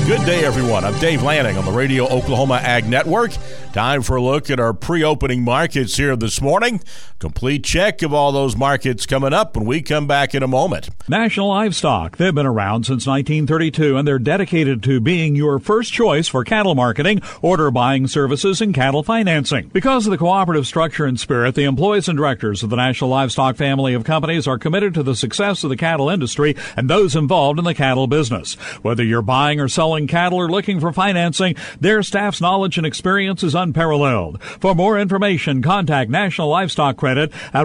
Good day, everyone. I'm Dave Lanning on the Radio Oklahoma Ag Network. Time for a look at our pre-opening markets here this morning. Complete check of all those markets coming up when we come back in a moment. National Livestock. They've been around since 1932, and they're dedicated to being your first choice for cattle marketing, order buying services, and cattle financing. Because of the cooperative structure and spirit, the employees and directors of the National Livestock family of companies are committed to the success of the cattle industry and those involved in the cattle business. Whether you're buying or selling cattle or looking for financing, their staff's knowledge and experience is unparalleled. For more information, contact National Livestock Credit at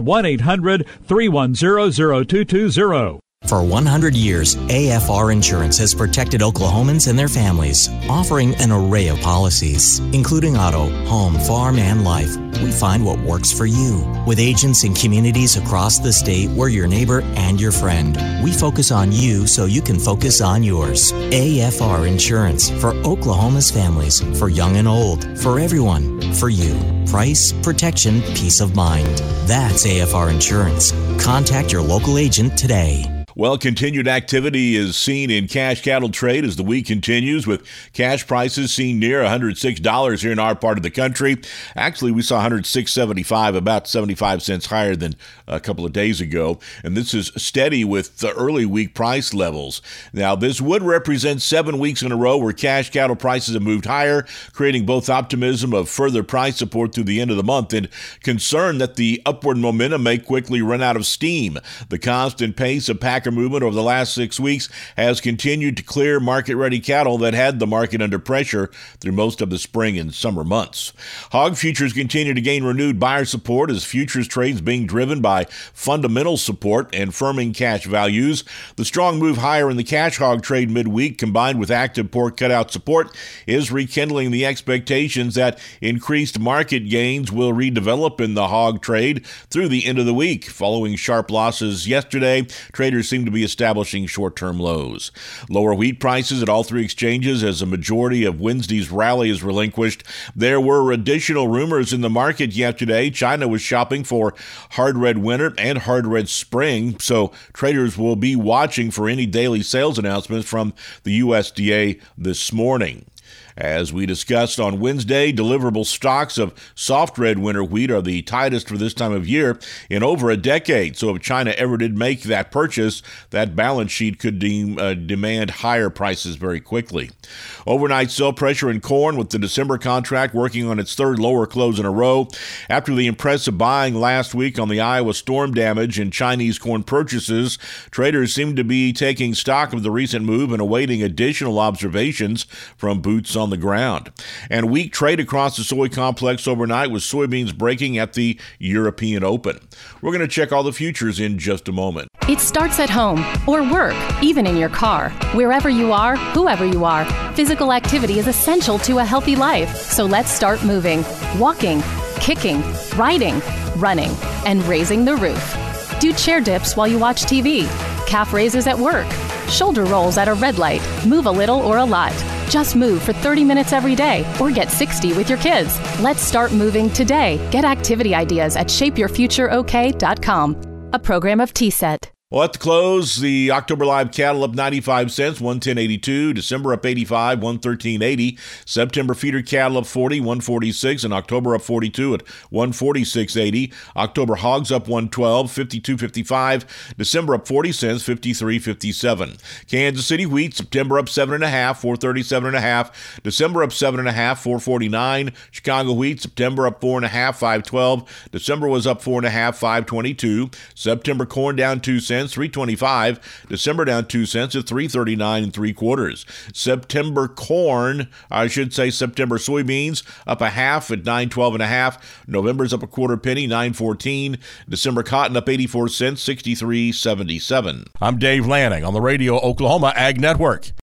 1-800-310-0220. For 100 years, AFR Insurance has protected Oklahomans and their families, offering an array of policies, including auto, home, farm, and life. We find what works for you. With agents in communities across the state, we're your neighbor and your friend. We focus on you so you can focus on yours. AFR Insurance, for Oklahoma's families, for young and old, for everyone, for you. Price, protection, peace of mind. That's AFR Insurance. Contact your local agent today. Well, continued activity is seen in cash cattle trade as the week continues, with cash prices seen near $106 here in our part of the country. Actually, we saw $106.75, about 75 cents higher than a couple of days ago, and this is steady with the early week price levels. Now, this would represent 7 weeks in a row where cash cattle prices have moved higher, creating both optimism of further price support through the end of the month and concern that the upward momentum may quickly run out of steam. The constant pace of packer movement over the last 6 weeks has continued to clear market-ready cattle that had the market under pressure through most of the spring and summer months. Hog futures continue to gain renewed buyer support as futures trades being driven by fundamental support and firming cash values. The strong move higher in the cash hog trade midweek, combined with active pork cutout support, is rekindling the expectations that increased market gains will redevelop in the hog trade through the end of the week. Following sharp losses yesterday, traders seem to be establishing short-term lows. Lower wheat prices at all three exchanges as a majority of Wednesday's rally is relinquished. There were additional rumors in the market yesterday. China was shopping for hard red winter and hard red spring, so traders will be watching for any daily sales announcements from the USDA this morning. As we discussed on Wednesday, deliverable stocks of soft red winter wheat are the tightest for this time of year in over a decade. So if China ever did make that purchase, that balance sheet could demand higher prices very quickly. Overnight sell pressure in corn, with the December contract working on its third lower close in a row. After the impressive buying last week on the Iowa storm damage and Chinese corn purchases, traders seem to be taking stock of the recent move and awaiting additional observations from boots on the ground. And weak trade across the soy complex overnight, with soybeans breaking at the European Open. We're going to check all the futures in just a moment. It starts at home or work, even in your car. Wherever you are, whoever you are, physical activity is essential to a healthy life. So let's start moving, walking, kicking, riding, running, and raising the roof. Do chair dips while you watch TV, calf raises at work, shoulder rolls at a red light. Move a little or a lot. Just move for 30 minutes every day, or get 60 with your kids. Let's start moving today. Get activity ideas at shapeyourfutureok.com. A program of T-Set. Well, at the close, the October live cattle up 95 cents, 110.82. December up 85, 113.80. September feeder cattle up 40, 146. And October up 42 at 146.80. October hogs up 112, 52.55. December up 40 cents, 53.57. Kansas City wheat, September up 7.5, 437.5. December up 7.5, 449. Chicago wheat, September up 4.5, 512. December was up 4.5, 522. September corn down 2 cents. $3.25. December down 2 cents at $3.39 3/4. September soybeans up a half at $9.12.5. November's up a quarter penny, $9.14. December cotton up 84 cents, $63.77. I'm Dave Lanning on the Radio Oklahoma Ag Network.